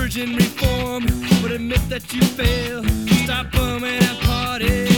urgent reform, but admit that you fail. Stop bumming at parties.